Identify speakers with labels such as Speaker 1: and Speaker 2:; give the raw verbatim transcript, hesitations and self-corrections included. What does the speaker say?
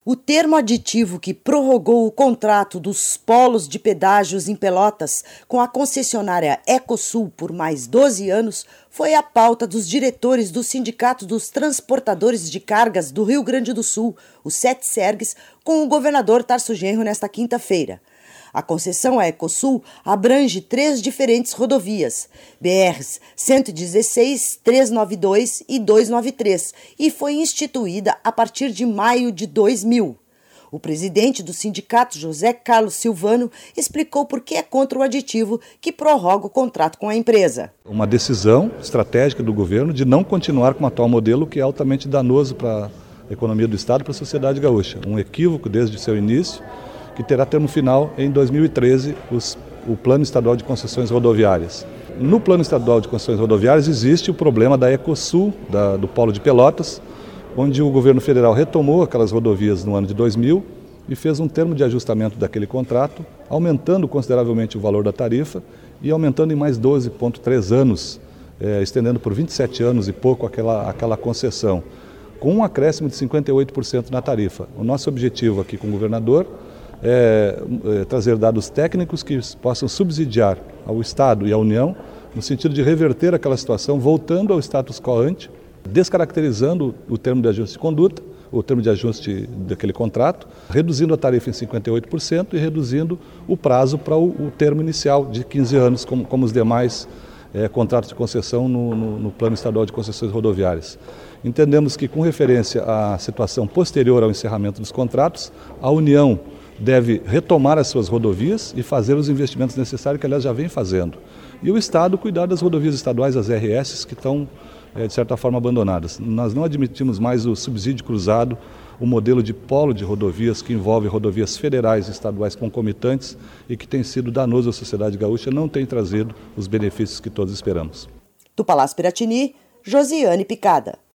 Speaker 1: O termo aditivo que prorrogou o contrato dos polos de pedágios em Pelotas com a concessionária Ecosul por mais doze anos foi a pauta dos diretores do Sindicato dos Transportadores de Cargas do Rio Grande do Sul, o SETSERGS, com o governador Tarso Genro nesta quinta-feira. A concessão à Ecosul abrange três diferentes rodovias, B Rs cento e dezesseis, trezentos e noventa e dois e duzentos e noventa e três, e foi instituída a partir de maio de dois mil. O presidente do sindicato, José Carlos Silvano, explicou por que é contra o aditivo que prorroga o contrato com a empresa.
Speaker 2: Uma decisão estratégica do governo de não continuar com o atual modelo, que é altamente danoso para a economia do Estado e para a sociedade gaúcha. Um equívoco desde o seu início, que terá termo final em dois mil e treze, os, o Plano Estadual de Concessões Rodoviárias. No Plano Estadual de Concessões Rodoviárias existe o problema da Ecosul, da, do Polo de Pelotas, onde o governo federal retomou aquelas rodovias no ano de dois mil e fez um termo de ajustamento daquele contrato, aumentando consideravelmente o valor da tarifa e aumentando em mais doze vírgula três anos, eh, estendendo por vinte e sete anos e pouco aquela, aquela concessão, com um acréscimo de cinquenta e oito por cento na tarifa. O nosso objetivo aqui com o governador É, é trazer dados técnicos que possam subsidiar ao Estado e à União no sentido de reverter aquela situação, voltando ao status quo ante, descaracterizando o termo de ajuste de conduta, o termo de ajuste daquele contrato, reduzindo a tarifa em cinquenta e oito por cento e reduzindo o prazo para o, o termo inicial de quinze anos, como, como os demais é, contratos de concessão no, no, no Plano Estadual de Concessões Rodoviárias. Entendemos que, com referência à situação posterior ao encerramento dos contratos, a União deve retomar as suas rodovias e fazer os investimentos necessários que, aliás, já vem fazendo. E o Estado cuidar das rodovias estaduais, as R S, que estão, é, de certa forma, abandonadas. Nós não admitimos mais o subsídio cruzado, o modelo de polo de rodovias que envolve rodovias federais e estaduais concomitantes e que tem sido danoso à sociedade gaúcha, não tem trazido os benefícios que todos esperamos.
Speaker 1: Do Palácio Piratini, Josiane Picada.